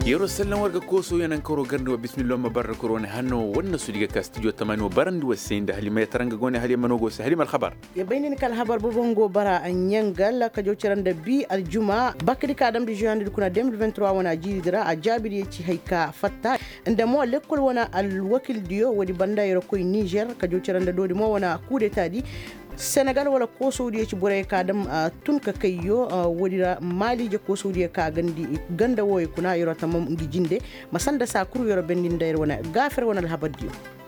yero sallan warga koso yanan koro garndi wa bismillah mabarra korone hanno wonna sudiga ka studio tamani wa barandi wa senda halima taranga gone halima nogo se halima al khabar ya baynini kal habar bobongo bara anyangal ka jociranda bi aljuma bakri ka dam di juin kuna 2023 wana jidira a jabiri ci hayka fatta inda mo lekol wana al wakil dio wadi banda yero koy Niger ka jociranda dodi mo wana coup d'état di Senegal wala ko Saudi ci bure ka dam tun ka kayyo wadira Mali je ko Saudi ka ganda woy kuna yoro tamam ngi jinde masanda sa kuru yoro bendin dayr wana gafer wana habaddi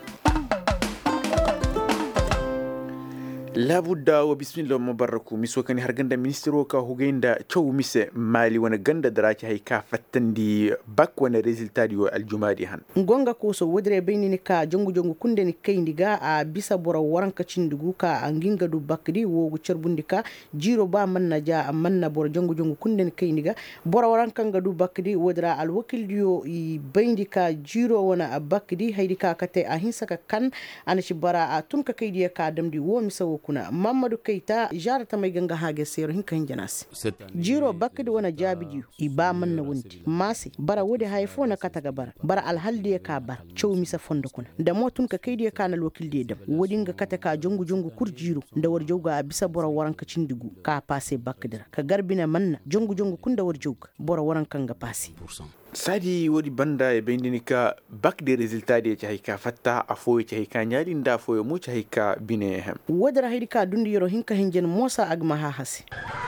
labudda wa bismillah mubaraku misokani har ganda ministero ka hugenda chow mise Mali wana ganda daraki hay ka fattandi bak wana resultat di aljumadi han ngonga ko so wodre beynini ka jongu kunde ni kayndiga a bisa bora waranka cindugu ka anginga du bakdi wogu cerbundika jiro ba manna ja manna bora jongu kunde ni kayndiga bora waranka ngadu bakdi wodra al wakil dio i beyndika jiro wana bakdi haydika kate a hinsaka kan anaci bara tun ka kaydiya ka damdi wo misawo kuna Mamadou Keita jarata may ganga hage sero hinka hinjanasi jiro bakdi wana jabidi iba manna wonti masi bara wodi hayfo na kataga bara alhaldi ka bar chow misa fondo kuna da motun ka kaydi ka na lokil de dam wodi nga kata ka jongu kur jiro da war jowga bisa bora waranka cindigu ka passe bakdira ka garbina manna jongu kunda war jowga bora waranka nga passe sadi wodi banda e bendini ka bak de resultat de ci hayka fatta afo ci hayka nyaali nda fo mu ci hayka bine hem wodara haydi ka dundi yoro hinka hinjen mosa agma ha hasi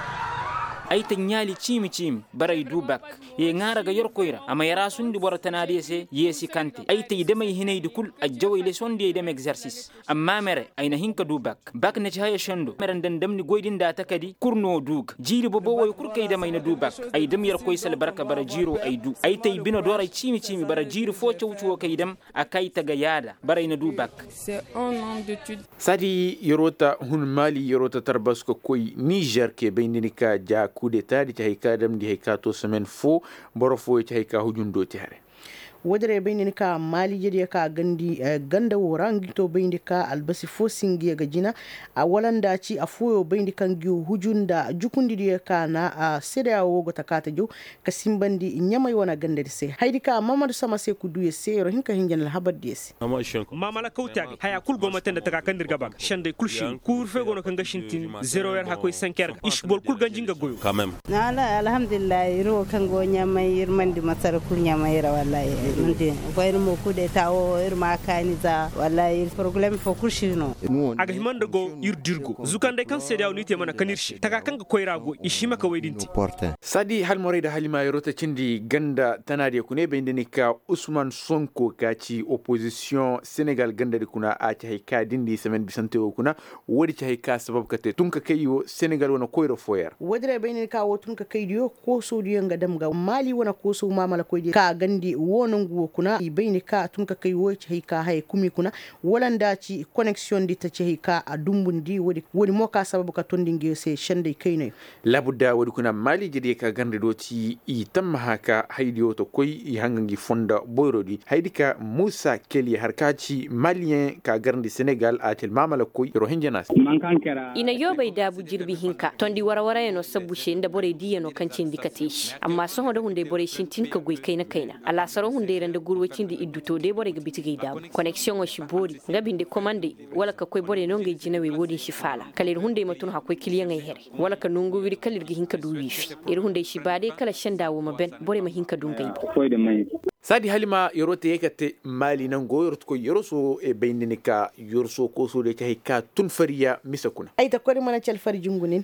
ay ta nyali chimi baray dubak ye ngara ga yor koyra ama yara sundi bora tanade se yesi kante ay ta idamay hinaydi kul ajjaway le sonde dem exercice amma mere ay na hinka dubak bak na haya shando mere dan damni goydin da takadi kurno dug jiri bobo way kurkay damay na dubak ay dam yor koy sal baraka bara jiro ay du ay ta bino doray chimi bara jiri fo cewcu kay dem akay ta ga yada baray na dubak c'est un an d'étude sadi yorota hun Mali yorota tarbasko koy Niger ke bendini ka ja coup d'état di hayka dam di hayka to semaine fo boro fo ci hayka hujundo ti hare wodere beynini ka Mali jedi ka ganda worangi to beyndi ka albasi fo singi ga jina a walanda ci a foyo beyndi kan gi hujunda jukundi di ka na a seda wogo takata jo ka simbandi nyamay wona gandade se haydi ka Mamadou Sama se ku duye se ro hinka hinjan al habadde se mamala kawtagi haya kul go matenda taka kandir gabag shande kulshi kur fe gono kan gashintin 0 heure hakoy 5 heure ishbol kul ganjinga goyo quand même nala alhamdulillah ro kan go nyamay irmandi masar kul nyamay ra wallahi nde koyr mo kude tawo irma kaniza wallahi problem fo kurshino aga himanda go yurdirgo zukande kan sedaw nite mana kanirshi taka kanga koyrago ishima ka weydinti sadi hal morida halima yorota cindi ganda tanade kune bendini ka Ousmane Sonko kaci opposition Senegal ganda de kuna a ci hayka dindi semaine bisante o kuna wodi ci hayka sabab kate tunka kayo Senegal wona koyro foyer wodre bendini ka wotun ka kaydiyo ko sodiyo ngadam ga Mali wona ko so mamala koydi ka gandi wonon kuna ibayni ka tun ka kai woci hayka hay kumi kuna walanda ci connection di ta ci hayka a dumbundi wodi mo ka sababu ka tondinge se shande kayne labudda wodi kuna Mali jide ka gande do ci i tamma haka haydiyo to koy i hangangi fonda boyrodi haydika Moussa Kelly harkaci malien ka garndi Senegal atel mamala koy ro hinjanas ina yobay dabu jirbi hinka tondi wara eno sabushe nda bore diyeno kancin dikateshi amma son da hunde bore shintin ka goy kaina ala saro hunde randa gurwacin da idduto de bore ga bitige dabu connexion o shibori ngabinde commande wala ka koy bore no ngai jinawe wodin shi fala kalir hunde matun ha koy kiliyan ai here wala ka nungu wiri kalir gi hinka du wifi hunde shi bade kala shandawo maben bore ma hinka dun gai sadi halima yorote yekate Mali nan go yorot ko yoroso e beyndini ka yorso ko so de tay ka tun fariya misakuna ay ta kori mana cal fari jungunin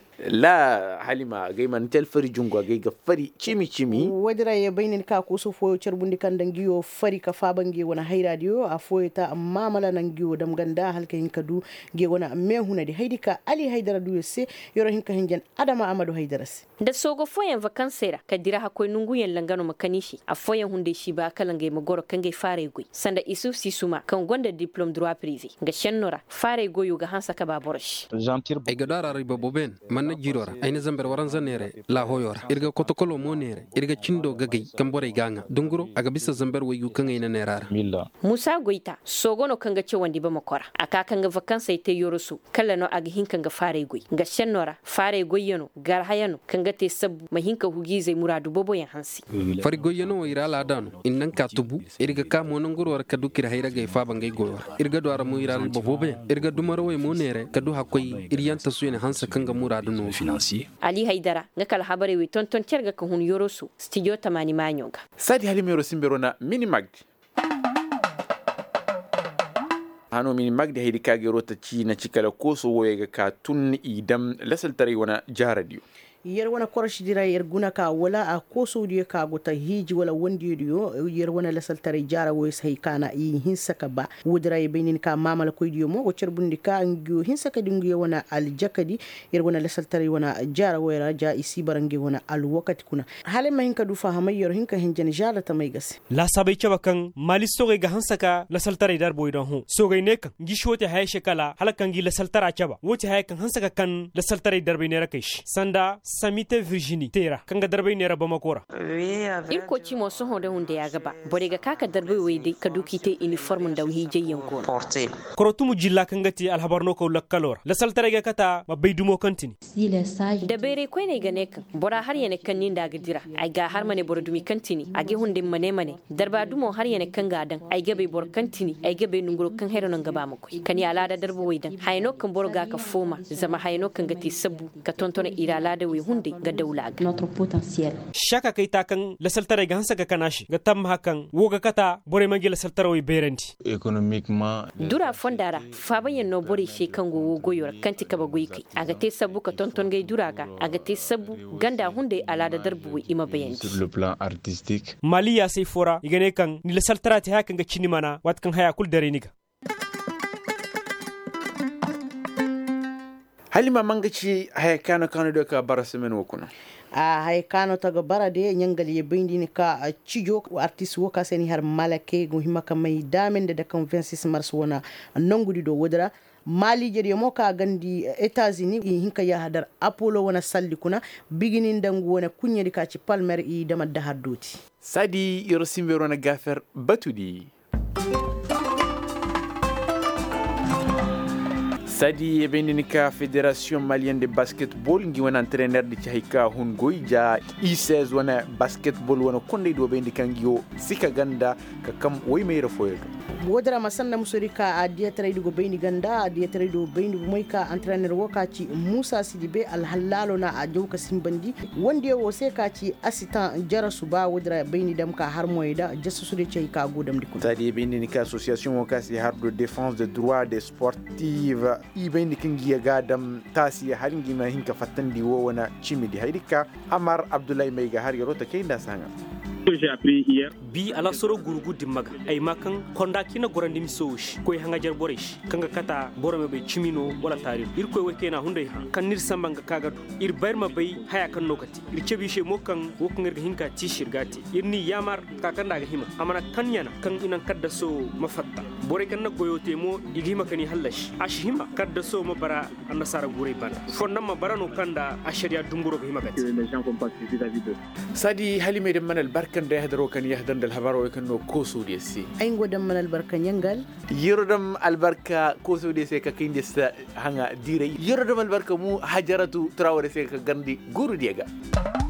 la halima gay man cal fari jungo gay ga fari chimi wadira ye beyndini ka ko so foyo cerbundi kan dangiyo fari ka fabangi wona hayradio a foyta mamala nan giwo dam ganda halka hinka du ge wona me hunadi haydika Ali Haydara du se yoro hinka hinjan Adama Amadou Haydara se da sogo foyen vakansera kadira hakoy nungu yen langano makanishi a foyen hunde shi ba kalange magoro kange fare goy sanda isu sisuma kan gonda diplôme droit privé ga shennora fare goyo ga hansa ka baborosh ay ga dara riba boben manna jirora ayna zamber waran zanere la hoyora irga kotokolo monere irga cindo gagay kambore ganga dunguro aga bisa zamber wayu kan ayna nerara Musa Goita sogono kanga ce wandi ba makora aka kanga vakansa ite yorosu kala no aga hin kanga fare goy ga shennora fare goyeno gar hayano kanga te sab mahinka hugize muradu bobo yan hansi fari goyeno ira la dano innan ka tubu irga ka monon gurwar ka dukira hayra gay fa bangay goyor irga do ara mu ira bobobe irga dumaro way monere kadu hakoy iryanta suyene hansa kanga muradu no financier Ali Haidara nga kala habare wi tonton cerga kan hun yorosu studio tamani manyoga sadi halimero simberona minimagdi hano min magdi haydi kage rota ci na cikala koso woyega ka tun idam lasal tare wana jaradio yer wana korshi dira yer guna ka wala a koso diye ka gota hiji wala wondi diyo yer wana lasal tare jara wo sai kana i hinsaka ba wudra e benin ka mamala ko diyo mo o cerbundi ka ngiyo hinsaka dingu ye wana al jakadi yer wana lasal tare wana jara wo raja isi barange wana al wakati kuna hale ma hinka du fahama yer hinka hinjan jara ta mai gase la sabai chabakan mali soge ga hansaka lasal tare dar boydan hu soge ne kan gishote hay shekala halakan gi lasal tara chaba wote hay kan hansaka kan lasal tare dar ne rakaish sanda Samite Virginie Tera kanga darbai ne raba makora irko ci mo so honde hunde ya gaba bore ga kaka darbai wai ka duki te uniform da wi jeyyan ko korotumu jilla kanga ti alhabarno ko lakkalor la saltare ga kata mabbai dumo kantini da bere ko ne ga ne kan bora har yana kan nin da gadira ai ga har mane bora dumi kantini age hunde mane darba dumo har yana kan ga dan ai ga bai bor kantini ai ga bai nunguro kan hero nan gaba mako kan ya alada darba wai dan hayno kan bor ga ka foma zama hayno kan ga ti sabu ka tontona ira alada wai hunde ga daula notre potentiel shaka kai ta kan la saltare ga hansa ga kanashi ga tam hakan wo ga kata bore mangi la saltare wai beranti économiquement dura fondara fa bayan no bore she kan go goyor kanti ka ba goyiki aga te sabu ka tonton gai dura ga aga te sabu ganda hunde alada darbu wai ima bayanti sur le plan artistique mali ya sai fora igane kan ni la saltare ta hakan ga cinimana wat kan haya kul dare niga halima mangaci haya kano do ka barasemen wokuna a hay kano taga barade nyangal ye bindini ka cijo artiste woka seni har malake go himaka may damende de kan 26 mars wona nangudi do wodra mali jeri mo ka gandi États-Unis hinka ya hadar Apollo wona salli kuna biginin dangu wona kunyedi ka ci Palmer i dama da haddoti sadi yoro simbero na gafer batudi sadi ebenika fédération malienne de basketball ngi wona entraîneur de chahika hun goija I16 wona basketball wona konde do bendika ngiyo sika ganda ka kam way mayra foyeto wodra masanna musorika a diatre do beyni ganda a diatre do beyni moyka entraîneur wokati Moussa Sidibé al halalo na a jowka simbandi wonde wo se kati assistant jarasu ba wodra beyni dam ka har moyda jassu de chahika godam dikko sadi ebenika association wokasi har de défense des droits des sportifs ibeni kingiya gadam tasi haringi ma hinka fatandi wo wana chimidi haydika Amar Abdoulaye Meiga har yarota keinda sanga j'ai appris hier bi ala soro gurugu dimaga ay makan konda kina gorandi misosh koy hanga jar boresh kanga kata borome be chimino wala tari ir koy wekena hunde ha kan nir sambanga kaga ir bayma bay haya kan nokati ir cebi she mokan wokan hinka tishir gati irni yamar kakanda ga hima amana kan yana kan inan kadda so mafatta bore kan na goyote mo igima kani hallash ashima kadda so mabara annasara gure banda fonna mabarano kanda ashariya dumburo ga hima gati sadi halime de manal barkan da yahdaro kan yahdan dal habaro kan no koso desi ay godam manal barkan yangal yirodam albarka koso desi ka kinde sa hanga dire yirodam albarka mu hajaratu trawore se ka gandi guru diega